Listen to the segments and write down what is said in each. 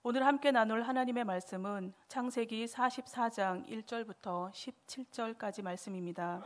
오늘 함께 나눌 하나님의 말씀은 창세기 44장 1절부터 17절까지 말씀입니다.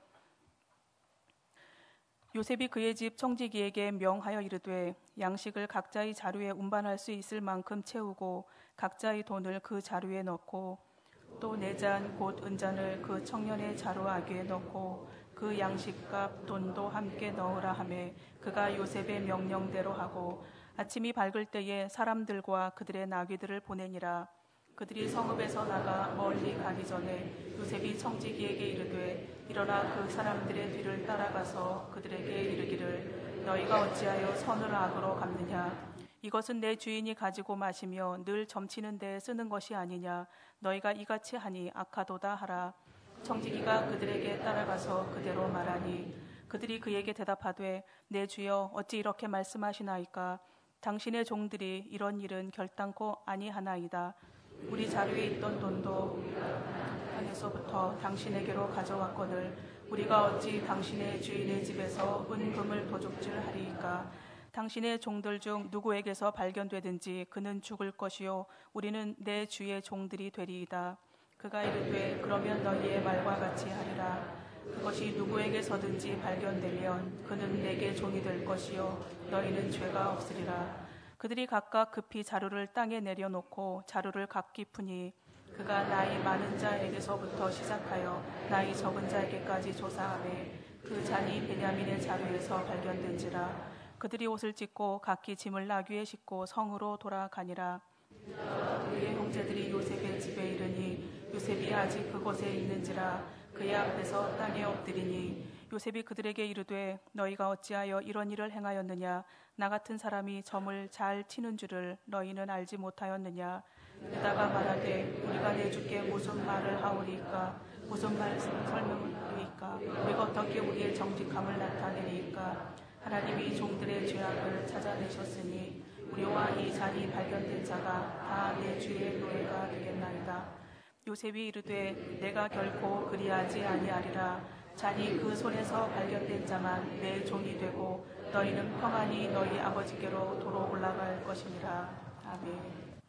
요셉이 그의 집 청지기에게 명하여 이르되 양식을 각자의 자루에 운반할 수 있을 만큼 채우고 각자의 돈을 그 자루에 넣고 또 네 잔 곧 은잔을 그 청년의 자루 아귀에 넣고 그 양식값 돈도 함께 넣으라 하매 그가 요셉의 명령대로 하고 아침이 밝을 때에 사람들과 그들의 나귀들을 보내니라. 그들이 성읍에서 나가 멀리 가기 전에 요셉이 청지기에게 이르되 일어나 그 사람들의 뒤를 따라가서 그들에게 이르기를 너희가 어찌하여 선을 악으로 갚느냐. 이것은 내 주인이 가지고 마시며 늘 점치는 데에 쓰는 것이 아니냐. 너희가 이같이 하니 악하도다 하라. 청지기가 그들에게 따라가서 그대로 말하니 그들이 그에게 대답하되 내 주여 어찌 이렇게 말씀하시나이까. 당신의 종들이 이런 일은 결단코 아니하나이다. 우리 자루에 있던 돈도 안에서부터 당신에게로 가져왔거늘 우리가 어찌 당신의 주인의 집에서 은금을 도둑질하리이까. 당신의 종들 중 누구에게서 발견되든지 그는 죽을 것이요 우리는 내 주의 종들이 되리이다. 그가 이르되 그러면 너희의 말과 같이 하리라. 그것이 누구에게서든지 발견되면 그는 내게 종이 될 것이요 너희는 죄가 없으리라. 그들이 각각 급히 자루를 땅에 내려놓고 자루를 각기 푸니 그가 나이 많은 자에게서부터 시작하여 나이 적은 자에게까지 조사하매 그 잔이 베냐민의 자루에서 발견된지라. 그들이 옷을 찢고 각기 짐을 나귀에 싣고 성으로 돌아가니라. 그의 형제들이 요셉의 집에 이르니 요셉이 아직 그곳에 있는지라. 그의 앞에서 땅에 엎드리니 요셉이 그들에게 이르되 너희가 어찌하여 이런 일을 행하였느냐. 나 같은 사람이 점을 잘 치는 줄을 너희는 알지 못하였느냐. 게다가 말하되 우리가 내 주께 무슨 말을 하오리이까. 무슨 말씀을 설명하리이까. 우리가 어떻게 우리의 정직함을 나타내리이까. 하나님이 종들의 죄악을 찾아내셨으니 우리와 이 잔이 발견된 자가 다 내 주의 노예가 되겠나이다. 요셉이 이르되 내가 결코 그리하지 아니하리라. 잔이 그 손에서 발견된 자만 내 종이 되고 너희는 평안히 너희 아버지께로 도로 올라갈 것이니라. 아멘.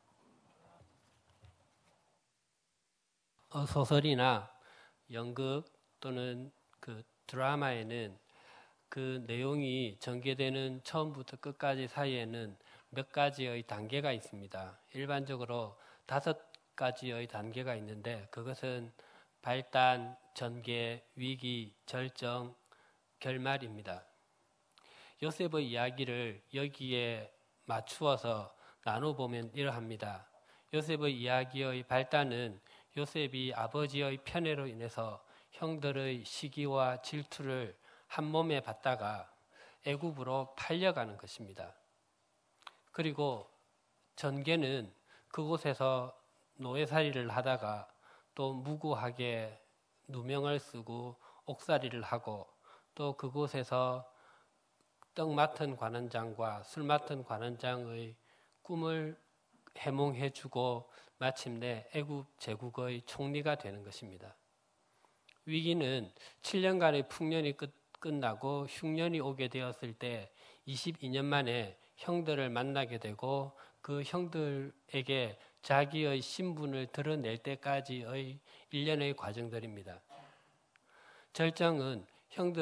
소설이나 연극 또는 그 드라마에는 그 내용이 전개되는 처음부터 끝까지 사이에는 몇 가지의 단계가 있습니다. 일반적으로 5가지의 단계가 있는데 그것은 발단, 전개, 위기, 절정, 결말입니다. 요셉의 이야기를 여기에 맞추어서 나눠보면 이러합니다. 요셉의 이야기의 발단은 요셉이 아버지의 편애로 인해서 형들의 시기와 질투를 한 몸에 받다가 애굽으로 팔려가는 것입니다. 그리고 전개는 그곳에서 노예살이를 하다가 또 무고하게 누명을 쓰고 옥살이를 하고 또 그곳에서 떡 맡은 관원장과 술 맡은 관원장의 꿈을 해몽해주고 마침내 애굽 제국의 총리가 되는 것입니다. 위기는 7년간의 풍년이 끝나고 흉년이 오게 되었을 때 22년 만에 형들을 만나게 되고 그 형들에게 자기의 신분을 드러낼 때까지의 일련의 과정들입니다. 절정은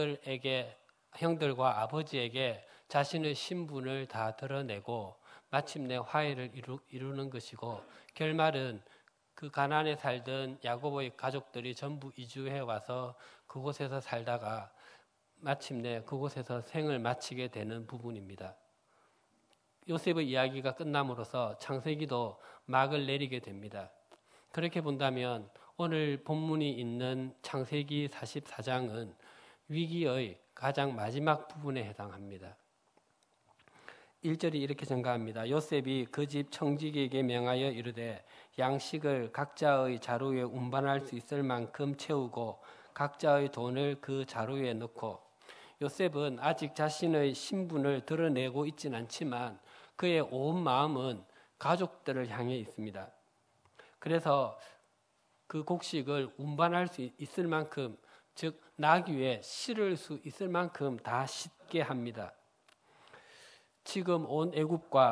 형들과 아버지에게 자신의 신분을 다 드러내고 마침내 화해를 이루는 것이고, 결말은 그 가나안에 살던 야곱의 가족들이 전부 이주해 와서 그곳에서 살다가 마침내 그곳에서 생을 마치게 되는 부분입니다. 요셉의 이야기가 끝남으로써 창세기도 막을 내리게 됩니다. 그렇게 본다면 오늘 본문이 있는 창세기 44장은 위기의 가장 마지막 부분에 해당합니다. 1절이 이렇게 전가합니다. 요셉이 그 집 청지기에게 명하여 이르되 양식을 각자의 자루에 운반할 수 있을 만큼 채우고 각자의 돈을 그 자루에 넣고. 요셉은 아직 자신의 신분을 드러내고 있지는 않지만 그의 온 마음은 가족들을 향해 있습니다. 그래서 그 곡식을 운반할 수 있을 만큼, 즉 나귀에 실을 수 있을 만큼 다 싣게 합니다. 지금 온 애굽과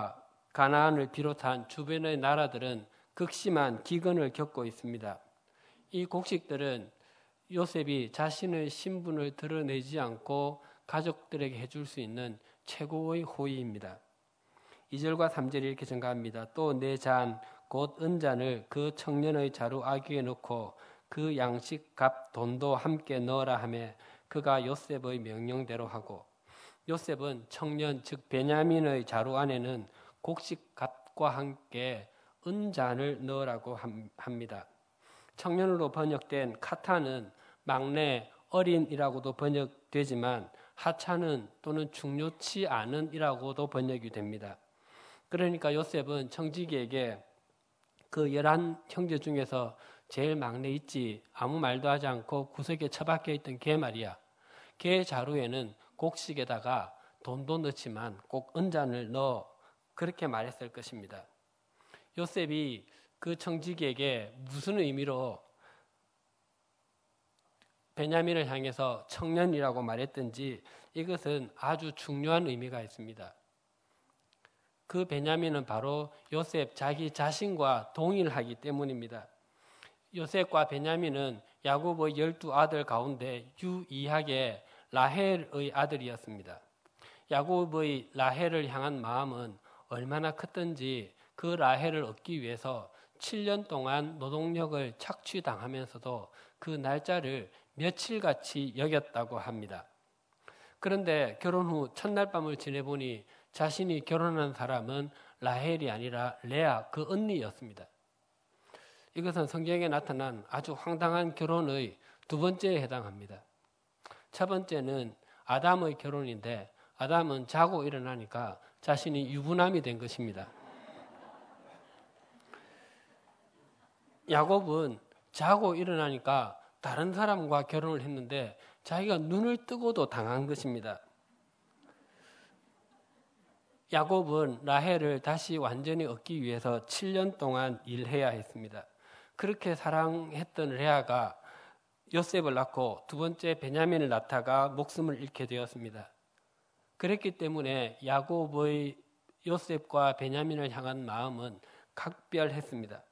가나안을 비롯한 주변의 나라들은 극심한 기근을 겪고 있습니다. 이 곡식들은 요셉이 자신의 신분을 드러내지 않고 가족들에게 해줄 수 있는 최고의 호의입니다. 2절과 3절이 이렇게 증가합니다. 또 내 잔 곧 은잔을 그 청년의 자루 아귀에 넣고 그 양식 값 돈도 함께 넣으라 하며 그가 요셉의 명령대로 하고, 요셉은 청년 즉 베냐민의 자루 안에는 곡식 값과 함께 은잔을 넣으라고 합니다. 청년으로 번역된 카타는 막내, 어린이라고도 번역되지만 하찮은 또는 중요치 않은이라고도 번역이 됩니다. 그러니까 요셉은 청지기에게 그 11형제 중에서 제일 막내 있지, 아무 말도 하지 않고 구석에 처박혀 있던 걔 말이야. 걔 자루에는 곡식에다가 돈도 넣지만 꼭 은잔을 넣어, 그렇게 말했을 것입니다. 요셉이 그 청지기에게 무슨 의미로 베냐민을 향해서 청년이라고 말했든지 이것은 아주 중요한 의미가 있습니다. 그 베냐민은 바로 요셉 자기 자신과 동일하기 때문입니다. 요셉과 베냐민은 야곱의 12아들 가운데 유일하게 라헬의 아들이었습니다. 야곱의 라헬을 향한 마음은 얼마나 컸던지 그 라헬을 얻기 위해서 7년 동안 노동력을 착취당하면서도 그 날짜를 며칠같이 여겼다고 합니다. 그런데 결혼 후 첫날 밤을 지내보니 자신이 결혼한 사람은 라헬이 아니라 레아 그 언니였습니다. 이것은 성경에 나타난 아주 황당한 결혼의 두 번째에 해당합니다. 첫 번째는 아담의 결혼인데 아담은 자고 일어나니까 자신이 유부남이 된 것입니다. 야곱은 자고 일어나니까 다른 사람과 결혼을 했는데 자기가 눈을 뜨고도 당한 것입니다. 야곱은 라헬을 다시 완전히 얻기 위해서 7년 동안 일해야 했습니다. 그렇게 사랑했던 레아가 요셉을 낳고 두 번째 베냐민을 낳다가 목숨을 잃게 되었습니다. 그랬기 때문에 야곱의 요셉과 베냐민을 향한 마음은 각별했습니다.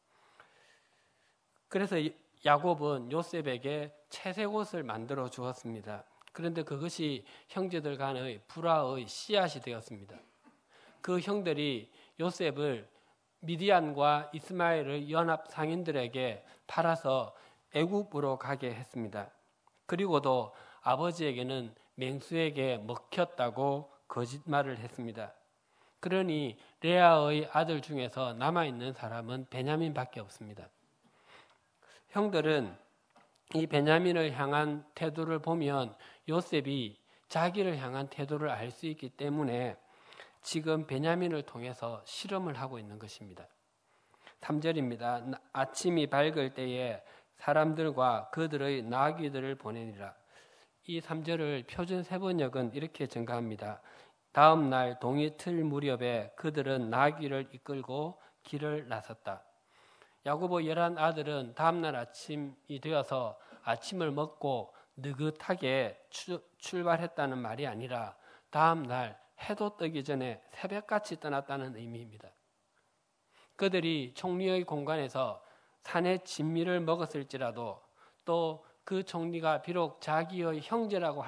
그래서 야곱은 요셉에게 채색 옷을 만들어 주었습니다. 그런데 그것이 형제들 간의 불화의 씨앗이 되었습니다. 그 형들이 요셉을 미디안과 이스마엘의 연합 상인들에게 팔아서 애굽으로 가게 했습니다. 그리고도 아버지에게는 맹수에게 먹혔다고 거짓말을 했습니다. 그러니 레아의 아들 중에서 남아있는 사람은 베냐민밖에 없습니다. 형들은 이 베냐민을 향한 태도를 보면 요셉이 자기를 향한 태도를 알 수 있기 때문에 지금 베냐민을 통해서 실험을 하고 있는 것입니다. 3절입니다. 아침이 밝을 때에 사람들과 그들의 나귀들을 보내니라. 이 3절을 표준 세번역은 이렇게 증가합니다. 다음 날 동이틀 무렵에 그들은 나귀를 이끌고 길을 나섰다. 야고보 11아들은 다음 날 아침이 되어서 아침을 먹고 느긋하게 출발했다는 말이 아니라 다음 날 해도 뜨기 전에 새벽같이 떠났다는 의미입니다. 그들이 총리의 공간에서 산의 진미를 먹었을지라도 또 그 총리가 비록 자기의 형제라고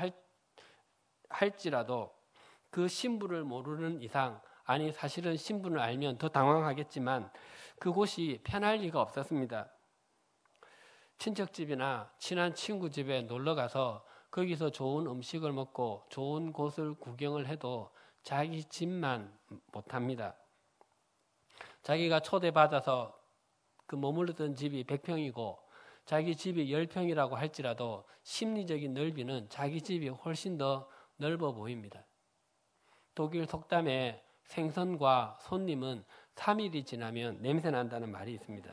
할지라도 그 신분을 모르는 이상, 아니 사실은 신분을 알면 더 당황하겠지만 그곳이 편할 리가 없었습니다. 친척집이나 친한 친구 집에 놀러가서 거기서 좋은 음식을 먹고 좋은 곳을 구경을 해도 자기 집만 못합니다. 자기가 초대받아서 그 머물렀던 집이 100평이고 자기 집이 10평이라고 할지라도 심리적인 넓이는 자기 집이 훨씬 더 넓어 보입니다. 독일 속담에 생선과 손님은 3일이 지나면 냄새 난다는 말이 있습니다.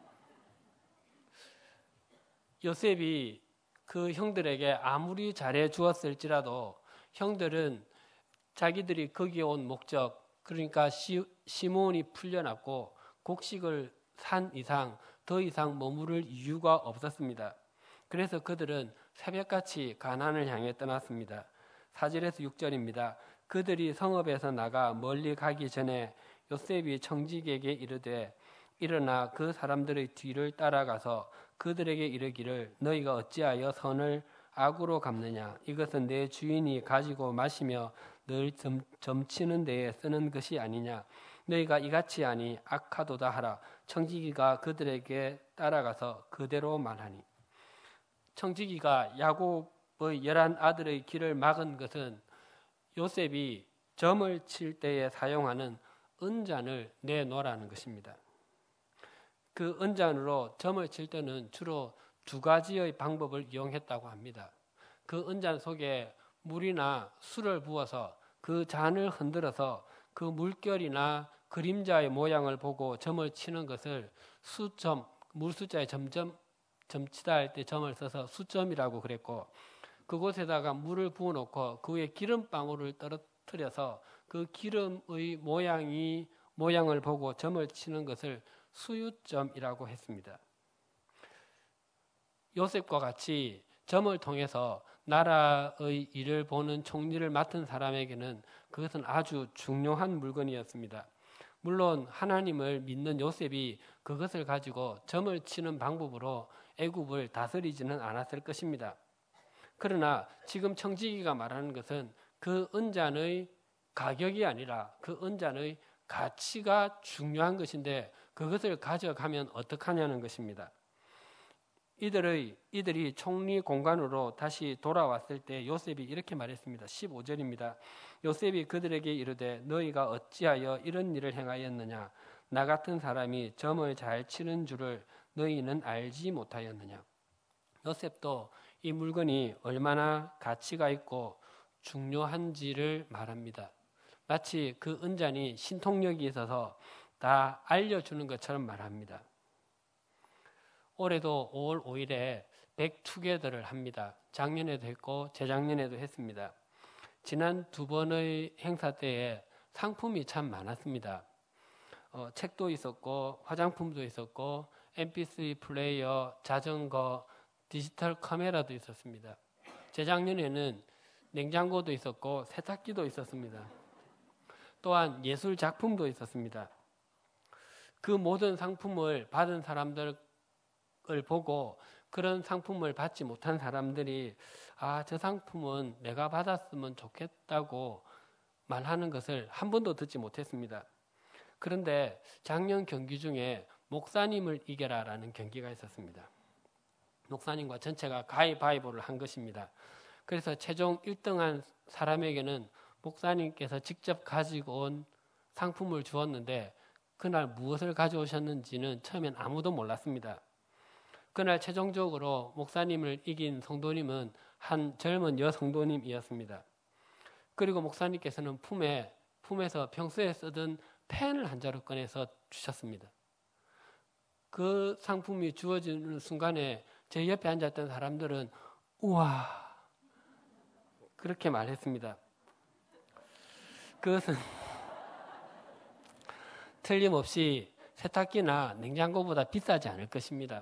요셉이 그 형들에게 아무리 잘해 주었을지라도 형들은 자기들이 거기에 온 목적, 그러니까 시몬이 풀려났고 곡식을 산 이상 더 이상 머무를 이유가 없었습니다. 그래서 그들은 새벽같이 가나안을 향해 떠났습니다. 4절에서 6절입니다. 그들이 성읍에서 나가 멀리 가기 전에 요셉이 청지기에게 이르되 일어나 그 사람들의 뒤를 따라가서 그들에게 이르기를 너희가 어찌하여 선을 악으로 갚느냐 이것은 내 주인이 가지고 마시며 늘 점치는 데에 쓰는 것이 아니냐 너희가 이같이 하니 악하도다 하라. 청지기가 그들에게 따라가서 그대로 말하니. 청지기가 야곱의 11 아들의 길을 막은 것은 요셉이 점을 칠 때에 사용하는 은잔을 내놓으라는 것입니다. 그 은잔으로 점을 칠 때는 주로 2가지의 방법을 이용했다고 합니다. 그 은잔 속에 물이나 술을 부어서 그 잔을 흔들어서 그 물결이나 그림자의 모양을 보고 점을 치는 것을 수점, 물숫자에 점치다 할 때 점을 써서 수점이라고 그랬고 그곳에다가 물을 부어놓고 그 위에 기름방울을 떨어뜨려서 그 기름의 모양을 보고 점을 치는 것을 수유점이라고 했습니다. 요셉과 같이 점을 통해서 나라의 일을 보는 총리를 맡은 사람에게는 그것은 아주 중요한 물건이었습니다. 물론 하나님을 믿는 요셉이 그것을 가지고 점을 치는 방법으로 애굽을 다스리지는 않았을 것입니다. 그러나 지금 청지기가 말하는 것은 그 은잔의 가격이 아니라 그 은잔의 가치가 중요한 것인데 그것을 가져가면 어떡하냐는 것입니다. 이들이 총리 공간으로 다시 돌아왔을 때 요셉이 이렇게 말했습니다. 15절입니다. 요셉이 그들에게 이르되 너희가 어찌하여 이런 일을 행하였느냐 나 같은 사람이 점을 잘 치는 줄을 너희는 알지 못하였느냐. 요셉도 이 물건이 얼마나 가치가 있고 중요한지를 말합니다. 마치 그 은잔이 신통력이 있어서 다 알려주는 것처럼 말합니다. 올해도 5월 5일에 백투게더를 합니다. 작년에도 했고 재작년에도 했습니다. 지난 2번의 행사 때에 상품이 참 많았습니다. 책도 있었고 화장품도 있었고 MP3 플레이어, 자전거, 디지털 카메라도 있었습니다. 재작년에는 냉장고도 있었고 세탁기도 있었습니다. 또한 예술 작품도 있었습니다. 그 모든 상품을 받은 사람들 을 보고 그런 상품을 받지 못한 사람들이 저 상품은 내가 받았으면 좋겠다고 말하는 것을 한 번도 듣지 못했습니다. 그런데 작년 경기 중에 목사님을 이겨라라는 경기가 있었습니다. 목사님과 전체가 가위바위보를 한 것입니다. 그래서 최종 1등한 사람에게는 목사님께서 직접 가지고 온 상품을 주었는데 그날 무엇을 가져오셨는지는 처음엔 아무도 몰랐습니다. 그날 최종적으로 목사님을 이긴 성도님은 한 젊은 여성도님이었습니다. 그리고 목사님께서는 품에서 평소에 쓰던 펜을 한 자루 꺼내서 주셨습니다. 그 상품이 주어지는 순간에 제 옆에 앉았던 사람들은 우와 그렇게 말했습니다. 그것은 틀림없이 세탁기나 냉장고보다 비싸지 않을 것입니다.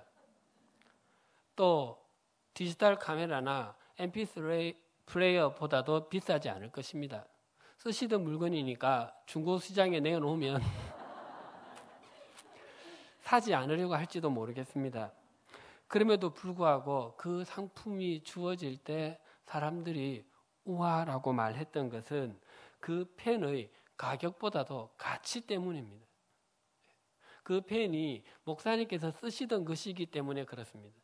또 디지털 카메라나 MP3 플레이어보다도 비싸지 않을 것입니다. 쓰시던 물건이니까 중고시장에 내놓으면 사지 않으려고 할지도 모르겠습니다. 그럼에도 불구하고 그 상품이 주어질 때 사람들이 우와라고 말했던 것은 그 펜의 가격보다도 가치 때문입니다. 그 펜이 목사님께서 쓰시던 것이기 때문에 그렇습니다.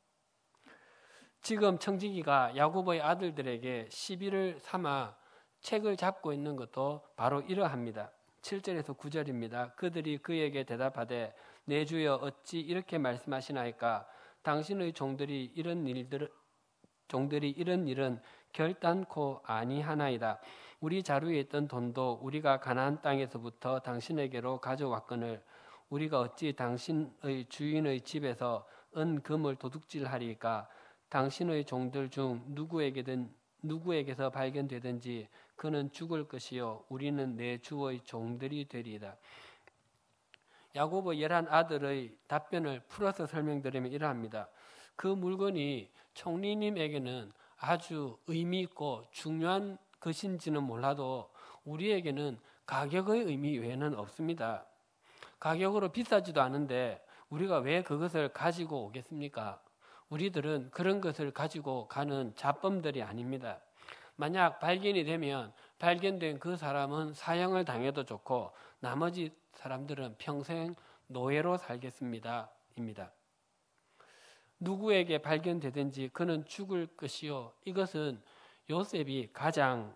지금 청지기가 야곱의 아들들에게 시비를 삼아 책을 잡고 있는 것도 바로 이러합니다. 7절에서 9절입니다. 그들이 그에게 대답하되 내 주여 어찌 이렇게 말씀하시나이까 당신의 종들이 이런 일은 결단코 아니하나이다. 우리 자루에 있던 돈도 우리가 가나안 땅에서부터 당신에게로 가져왔거늘 우리가 어찌 당신의 주인의 집에서 은금을 도둑질하리까 당신의 종들 중 누구에게서 발견되든지 그는 죽을 것이요 우리는 내 주의 종들이 되리이다. 야곱의 11 아들의 답변을 풀어서 설명드리면 이러합니다. 그 물건이 총리님에게는 아주 의미 있고 중요한 것인지는 몰라도 우리에게는 가격의 의미 외에는 없습니다. 가격으로 비싸지도 않은데 우리가 왜 그것을 가지고 오겠습니까? 우리들은 그런 것을 가지고 가는 잡범들이 아닙니다. 만약 발견이 되면 발견된 그 사람은 사형을 당해도 좋고 나머지 사람들은 평생 노예로 살겠습니다. 입니다. 누구에게 발견되든지 그는 죽을 것이요. 이것은 요셉이 가장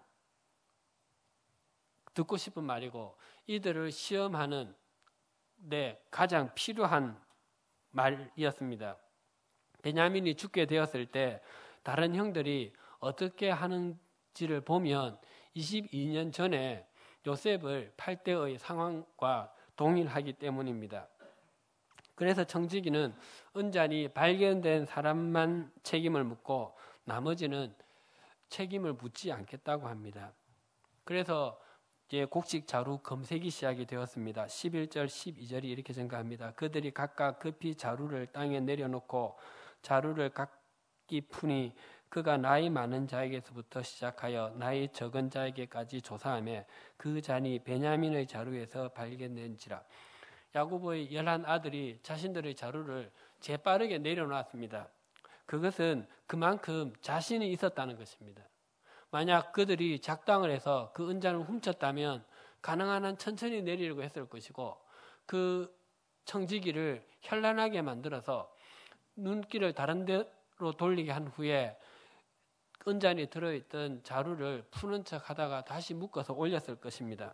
듣고 싶은 말이고 이들을 시험하는 데 가장 필요한 말이었습니다. 베냐민이 죽게 되었을 때 다른 형들이 어떻게 하는지를 보면 22년 전에 요셉을 팔 때의 상황과 동일하기 때문입니다. 그래서 청지기는 은잔이 발견된 사람만 책임을 묻고 나머지는 책임을 묻지 않겠다고 합니다. 그래서 이제 곡식 자루 검색이 시작이 되었습니다. 11절 12절이 이렇게 증가합니다. 그들이 각각 급히 자루를 땅에 내려놓고 자루를 각기 푸니 그가 나이 많은 자에게서부터 시작하여 나이 적은 자에게까지 조사하며 그 잔이 베냐민의 자루에서 발견된지라. 야고보의 11 아들이 자신들의 자루를 재빠르게 내려놨습니다. 그것은 그만큼 자신이 있었다는 것입니다. 만약 그들이 작당을 해서 그 은잔을 훔쳤다면 가능한 한 천천히 내리려고 했을 것이고 그 청지기를 현란하게 만들어서 눈길을 다른 데로 돌리게 한 후에 은잔이 들어있던 자루를 푸는 척 하다가 다시 묶어서 올렸을 것입니다.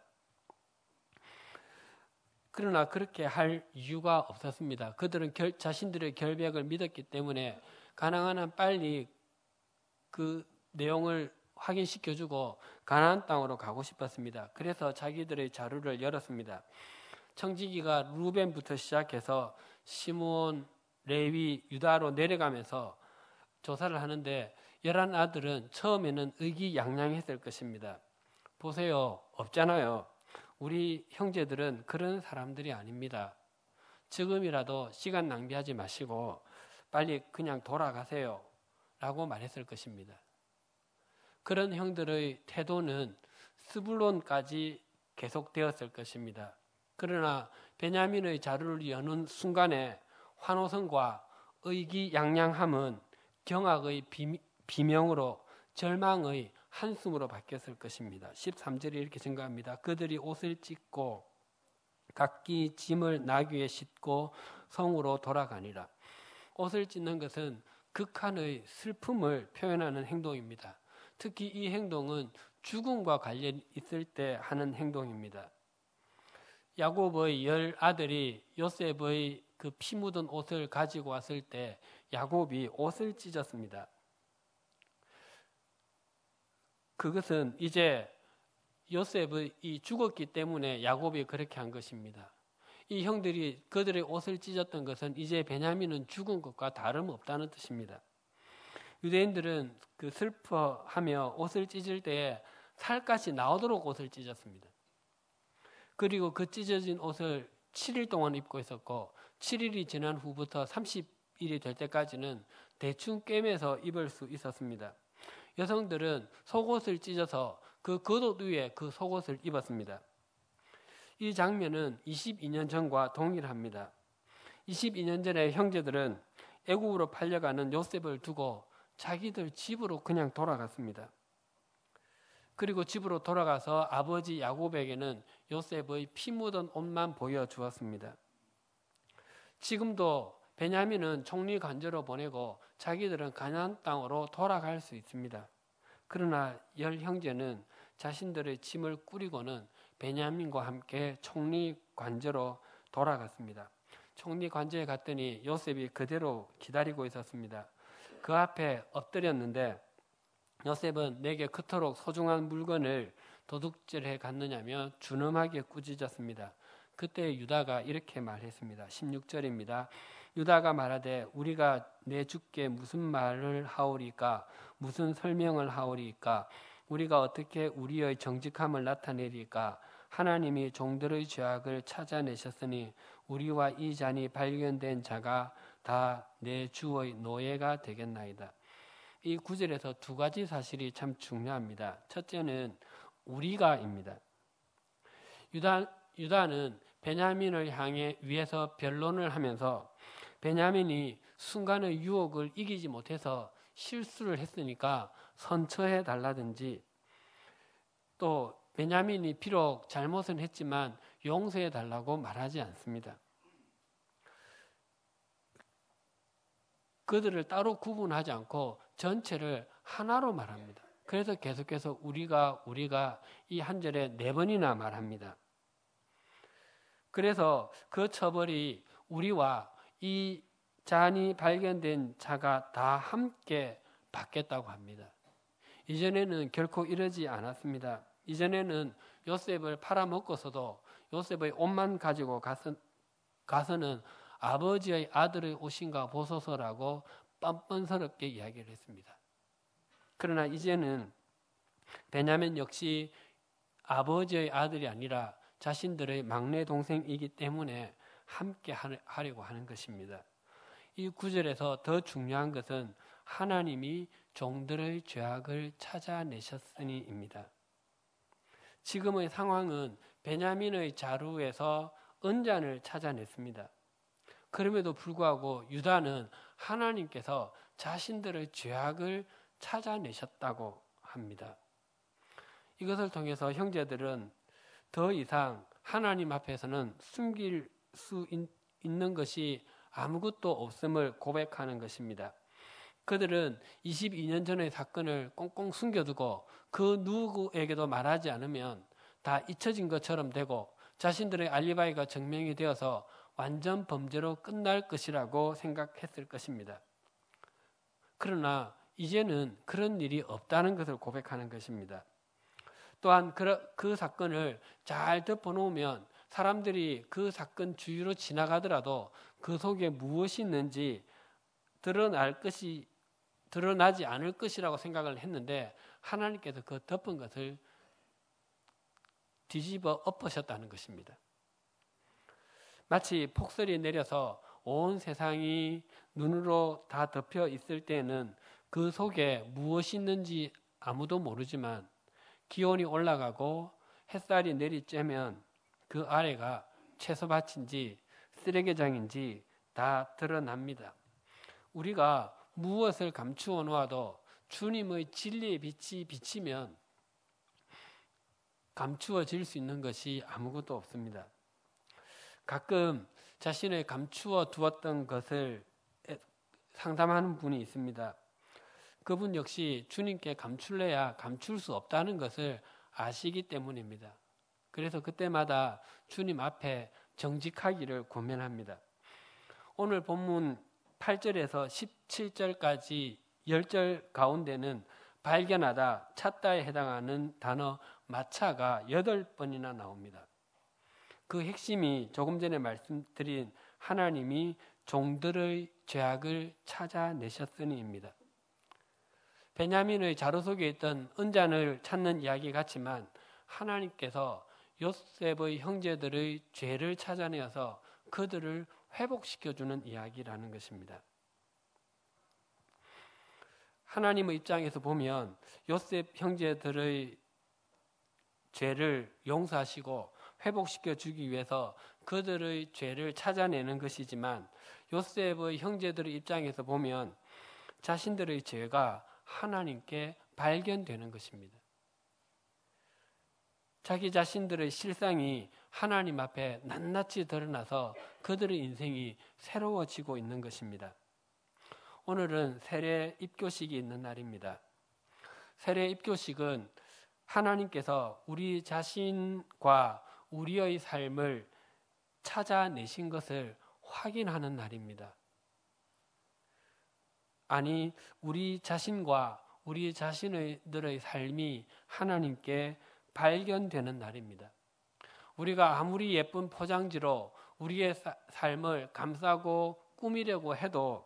그러나 그렇게 할 이유가 없었습니다. 그들은 자신들의 결백을 믿었기 때문에 가능한 한 빨리 그 내용을 확인시켜주고 가나안 땅으로 가고 싶었습니다. 그래서 자기들의 자루를 열었습니다. 청지기가 루벤부터 시작해서 시므온, 레위, 유다로 내려가면서 조사를 하는데 11 아들은 처음에는 의기양양했을 것입니다. 보세요. 없잖아요. 우리 형제들은 그런 사람들이 아닙니다. 지금이라도 시간 낭비하지 마시고 빨리 그냥 돌아가세요. 라고 말했을 것입니다. 그런 형들의 태도는 스불론까지 계속되었을 것입니다. 그러나 베냐민의 자루를 여는 순간에 환호성과 의기양양함은 경악의 비명으로 절망의 한숨으로 바뀌었을 것입니다. 13절이 이렇게 증가합니다. 그들이 옷을 찢고 각기 짐을 나귀에 싣고 성으로 돌아가니라. 옷을 찢는 것은 극한의 슬픔을 표현하는 행동입니다. 특히 이 행동은 죽음과 관련 있을 때 하는 행동입니다. 야곱의 10 아들이 요셉의 그 피 묻은 옷을 가지고 왔을 때 야곱이 옷을 찢었습니다. 그것은 이제 요셉이 죽었기 때문에 야곱이 그렇게 한 것입니다. 이 형들이 그들의 옷을 찢었던 것은 이제 베냐민은 죽은 것과 다름없다는 뜻입니다. 유대인들은 그 슬퍼하며 옷을 찢을 때에 살갗이 나오도록 옷을 찢었습니다. 그리고 그 찢어진 옷을 7일 동안 입고 있었고 7일이 지난 후부터 30일이 될 때까지는 대충 꿰매서 입을 수 있었습니다. 여성들은 속옷을 찢어서 그 겉옷 위에 그 속옷을 입었습니다. 이 장면은 22년 전과 동일합니다. 22년 전에 형제들은 애국으로 팔려가는 요셉을 두고 자기들 집으로 그냥 돌아갔습니다. 그리고 집으로 돌아가서 아버지 야곱에게는 요셉의 피 묻은 옷만 보여주었습니다. 지금도 베냐민은 총리 관저로 보내고 자기들은 가나안 땅으로 돌아갈 수 있습니다. 그러나 10 형제는 자신들의 짐을 꾸리고는 베냐민과 함께 총리 관저로 돌아갔습니다. 총리 관저에 갔더니 요셉이 그대로 기다리고 있었습니다. 그 앞에 엎드렸는데 요셉은 내게 그토록 소중한 물건을 도둑질해 갔느냐며 준엄하게 꾸짖었습니다. 그때 유다가 이렇게 말했습니다. 16절입니다. 유다가 말하되 우리가 내 주께 무슨 말을 하오리까? 무슨 설명을 하오리까? 우리가 어떻게 우리의 정직함을 나타내리까? 하나님이 종들의 죄악을 찾아내셨으니 우리와 이 잔이 발견된 자가 다 내 주의 노예가 되겠나이다. 이 구절에서 두 가지 사실이 참 중요합니다. 첫째는 우리가입니다. 유다는 베냐민을 향해 위에서 변론을 하면서 베냐민이 순간의 유혹을 이기지 못해서 실수를 했으니까 선처해 달라든지, 또 베냐민이 비록 잘못은 했지만 용서해 달라고 말하지 않습니다. 그들을 따로 구분하지 않고 전체를 하나로 말합니다. 그래서 계속해서 우리가 이 한 절에 4번이나 말합니다. 그래서 그 처벌이 우리와 이 잔이 발견된 자가 다 함께 받겠다고 합니다. 이전에는 결코 이러지 않았습니다. 이전에는 요셉을 팔아먹고서도 요셉의 옷만 가지고 가서는 아버지의 아들의 옷인가 보소서라고 뻔뻔스럽게 이야기를 했습니다. 그러나 이제는 베냐민 역시 아버지의 아들이 아니라 자신들의 막내 동생이기 때문에 함께 하려고 하는 것입니다. 이 구절에서 더 중요한 것은 하나님이 종들의 죄악을 찾아내셨으니입니다. 지금의 상황은 베냐민의 자루에서 은잔을 찾아냈습니다. 그럼에도 불구하고 유다는 하나님께서 자신들의 죄악을 찾아내셨다고 합니다. 이것을 통해서 형제들은 더 이상 하나님 앞에서는 숨길 수 있는 것이 아무것도 없음을 고백하는 것입니다. 그들은 22년 전의 사건을 꽁꽁 숨겨두고 그 누구에게도 말하지 않으면 다 잊혀진 것처럼 되고 자신들의 알리바이가 증명이 되어서 완전 범죄로 끝날 것이라고 생각했을 것입니다. 그러나 이제는 그런 일이 없다는 것을 고백하는 것입니다. 또한 그 사건을 잘 덮어놓으면 사람들이 그 사건 주위로 지나가더라도 그 속에 무엇이 있는지 드러나지 않을 것이라고 생각을 했는데 하나님께서 그 덮은 것을 뒤집어 엎으셨다는 것입니다. 마치 폭설이 내려서 온 세상이 눈으로 다 덮여 있을 때에는 그 속에 무엇이 있는지 아무도 모르지만 기온이 올라가고 햇살이 내리쬐면 그 아래가 채소밭인지 쓰레기장인지 다 드러납니다. 우리가 무엇을 감추어 놓아도 주님의 진리의 빛이 비치면 감추어질 수 있는 것이 아무것도 없습니다. 가끔 자신의 감추어 두었던 것을 상담하는 분이 있습니다. 그분 역시 주님께 감출래야 감출 수 없다는 것을 아시기 때문입니다. 그래서 그때마다 주님 앞에 정직하기를 권면합니다. 오늘 본문 8절에서 17절까지 10절 가운데는 발견하다, 찾다에 해당하는 단어 마차가 8번이나 나옵니다. 그 핵심이 조금 전에 말씀드린 하나님이 종들의 죄악을 찾아내셨으니입니다. 베냐민의 자루 속에 있던 은잔을 찾는 이야기 같지만 하나님께서 요셉의 형제들의 죄를 찾아내어서 그들을 회복시켜주는 이야기라는 것입니다. 하나님의 입장에서 보면 요셉 형제들의 죄를 용서하시고 회복시켜주기 위해서 그들의 죄를 찾아내는 것이지만 요셉의 형제들의 입장에서 보면 자신들의 죄가 하나님께 발견되는 것입니다. 자기 자신들의 실상이 하나님 앞에 낱낱이 드러나서 그들의 인생이 새로워지고 있는 것입니다. 오늘은 세례 입교식이 있는 날입니다. 세례 입교식은 하나님께서 우리 자신과 우리의 삶을 찾아내신 것을 확인하는 날입니다. 아니, 우리 자신과 우리 자신들의 삶이 하나님께 발견되는 날입니다. 우리가 아무리 예쁜 포장지로 우리의 삶을 감싸고 꾸미려고 해도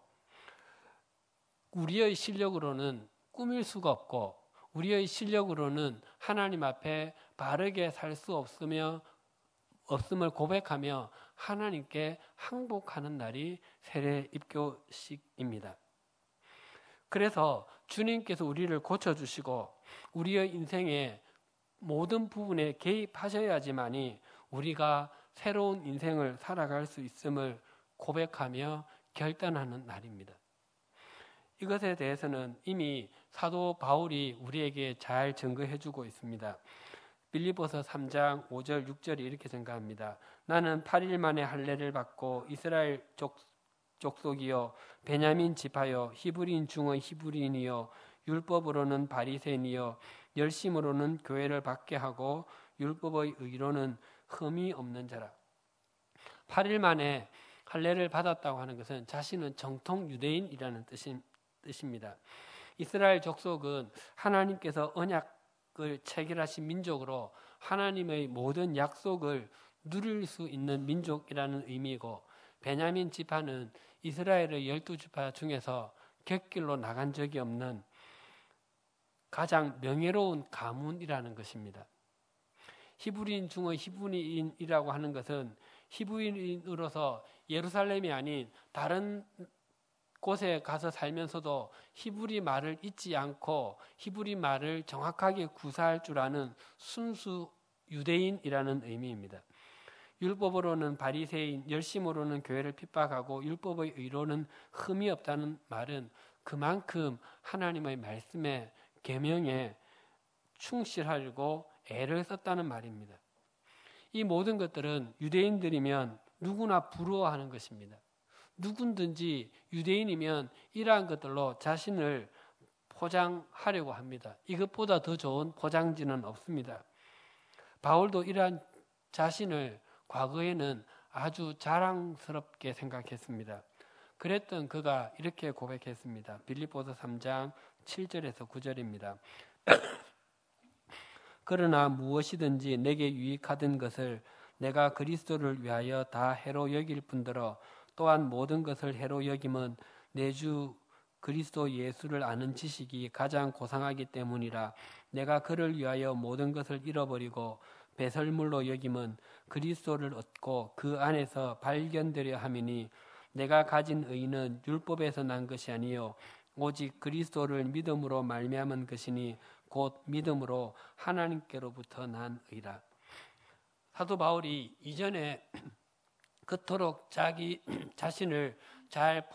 우리의 실력으로는 꾸밀 수가 없고 우리의 실력으로는 하나님 앞에 바르게 살 수 없음을 고백하며 하나님께 항복하는 날이 세례 입교식입니다. 그래서 주님께서 우리를 고쳐주시고 우리의 인생의 모든 부분에 개입하셔야지만이 우리가 새로운 인생을 살아갈 수 있음을 고백하며 결단하는 날입니다. 이것에 대해서는 이미 사도 바울이 우리에게 잘 증거해주고 있습니다. 빌립보서 3장 5절 6절이 이렇게 증가합니다. 나는 8일 만에 할례를 받고 이스라엘 족속이요 베냐민 지파요 히브리인 중의 히브리인이요 율법으로는 바리새인이요 열심으로는 교회를 받게 하고 율법의 의로는 흠이 없는 자라. 8일 만에 할례를 받았다고 하는 것은 자신은 정통 유대인이라는 뜻입니다. 이스라엘 족속은 하나님께서 언약을 체결하신 민족으로 하나님의 모든 약속을 누릴 수 있는 민족이라는 의미이고, 베냐민 지파는 이스라엘의 12지파 중에서 곁길로 나간 적이 없는 가장 명예로운 가문이라는 것입니다. 히브리인 중의 히브리인이라고 하는 것은 히브리인으로서 예루살렘이 아닌 다른 곳에 가서 살면서도 히브리 말을 잊지 않고 히브리 말을 정확하게 구사할 줄 아는 순수 유대인이라는 의미입니다. 율법으로는 바리새인, 열심으로는 교회를 핍박하고 율법의 의로는 흠이 없다는 말은 그만큼 하나님의 말씀에 계명에 충실하려고 애를 썼다는 말입니다. 이 모든 것들은 유대인들이면 누구나 부러워하는 것입니다. 누구든지 유대인이면 이러한 것들로 자신을 포장하려고 합니다. 이것보다 더 좋은 포장지는 없습니다. 바울도 이러한 자신을 과거에는 아주 자랑스럽게 생각했습니다. 그랬던 그가 이렇게 고백했습니다. 빌립보서 3장 7절에서 9절입니다. 그러나 무엇이든지 내게 유익하던 것을 내가 그리스도를 위하여 다 해로 여길 뿐더러 또한 모든 것을 해로 여김은 내 주 그리스도 예수를 아는 지식이 가장 고상하기 때문이라. 내가 그를 위하여 모든 것을 잃어버리고 배설물로 여김은 그리스도를 얻고 그 안에서 발견되려 함이니 내가 가진 의는 율법에서 난 것이 아니요 오직 그리스도를 믿음으로 말미암은 것이니 곧 믿음으로 하나님께로부터 난 의라. 사도 바울이 이전에 그토록 자기 자신을 잘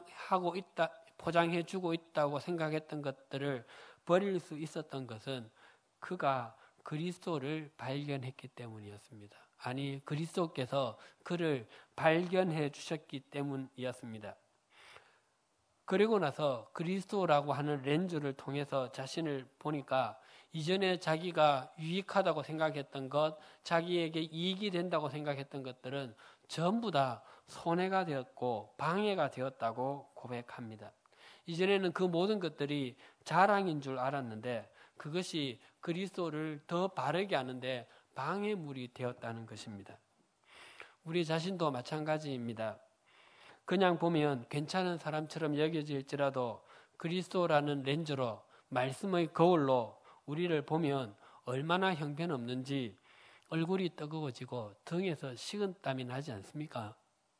포장해주고 있다고 생각했던 것들을 버릴 수 있었던 것은 그가 그리스도를 발견했기 때문이었습니다. 아니, 그리스도께서 그를 발견해 주셨기 때문이었습니다. 그리고 나서 그리스도라고 하는 렌즈를 통해서 자신을 보니까 이전에 자기가 유익하다고 생각했던 것, 자기에게 이익이 된다고 생각했던 것들은 전부 다 손해가 되었고 방해가 되었다고 고백합니다. 이전에는 그 모든 것들이 자랑인 줄 알았는데 그것이 그리스도를 더 바르게 아는데 방해물이 되었다는 것입니다. 우리 자신도 마찬가지입니다. 그냥 보면 괜찮은 사람처럼 여겨질지라도 그리스도라는 렌즈로 말씀의 거울로 우리를 보면 얼마나 형편없는지 얼굴이 뜨거워지고 등에서 식은땀이 나지 않습니까?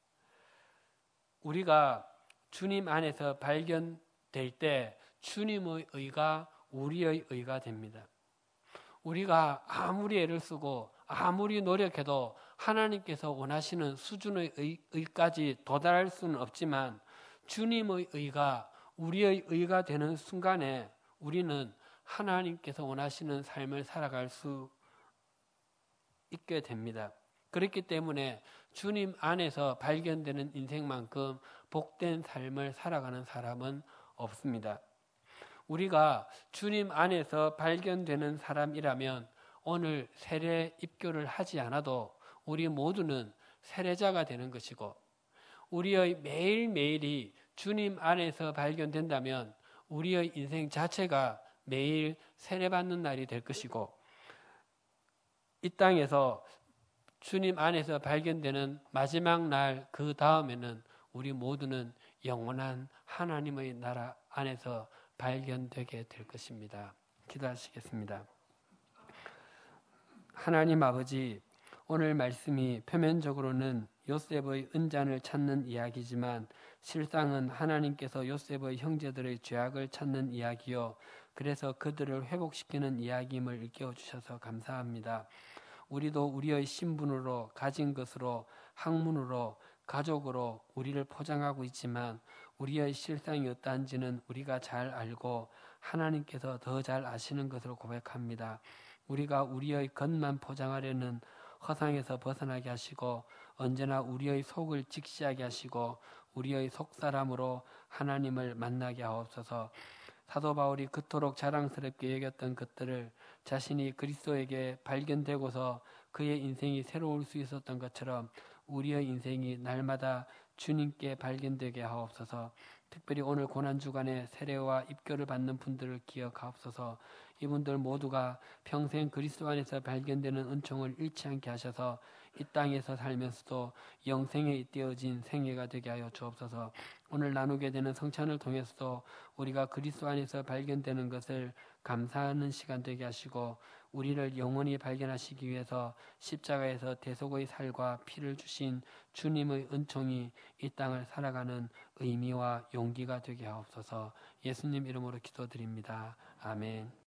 우리가 주님 안에서 발견될 때 주님의 의가 우리의 의가 됩니다. 우리가 아무리 애를 쓰고 아무리 노력해도 하나님께서 원하시는 수준의 의까지 도달할 수는 없지만 주님의 의가 우리의 의가 되는 순간에 우리는 하나님께서 원하시는 삶을 살아갈 수 있게 됩니다. 그렇기 때문에 주님 안에서 발견되는 인생만큼 복된 삶을 살아가는 사람은 없습니다. 우리가 주님 안에서 발견되는 사람이라면 오늘 세례 입교를 하지 않아도 우리 모두는 세례자가 되는 것이고 우리의 매일매일이 주님 안에서 발견된다면 우리의 인생 자체가 매일 세례받는 날이 될 것이고 이 땅에서 주님 안에서 발견되는 마지막 날 그 다음에는 우리 모두는 영원한 하나님의 나라 안에서 발견되게 될 것입니다. 기도하시겠습니다. 하나님 아버지, 오늘 말씀이 표면적으로는 요셉의 은잔을 찾는 이야기지만 실상은 하나님께서 요셉의 형제들의 죄악을 찾는 이야기요, 그래서 그들을 회복시키는 이야기임을 일깨워 주셔서 감사합니다. 우리도 우리의 신분으로, 가진 것으로, 학문으로, 가족으로 우리를 포장하고 있지만 우리의 실상이 어떠한지는 우리가 잘 알고 하나님께서 더 잘 아시는 것을 고백합니다. 우리가 우리의 겉만 포장하려는 허상에서 벗어나게 하시고 언제나 우리의 속을 직시하게 하시고 우리의 속사람으로 하나님을 만나게 하옵소서. 사도 바울이 그토록 자랑스럽게 여겼던 것들을 자신이 그리스도에게 발견되고서 그의 인생이 새로울 수 있었던 것처럼 우리의 인생이 날마다 주님께 발견되게 하옵소서. 특별히 오늘 고난주간에 세례와 입교를 받는 분들을 기억하옵소서. 이분들 모두가 평생 그리스도 안에서 발견되는 은총을 잃지 않게 하셔서 이 땅에서 살면서도 영생에 잇대어진 생애가 되게 하여 주옵소서. 오늘 나누게 되는 성찬을 통해서도 우리가 그리스도 안에서 발견되는 것을 감사하는 시간 되게 하시고 우리를 영원히 발견하시기 위해서 십자가에서 대속의 살과 피를 주신 주님의 은총이 이 땅을 살아가는 의미와 용기가 되게 하옵소서. 예수님 이름으로 기도드립니다. 아멘.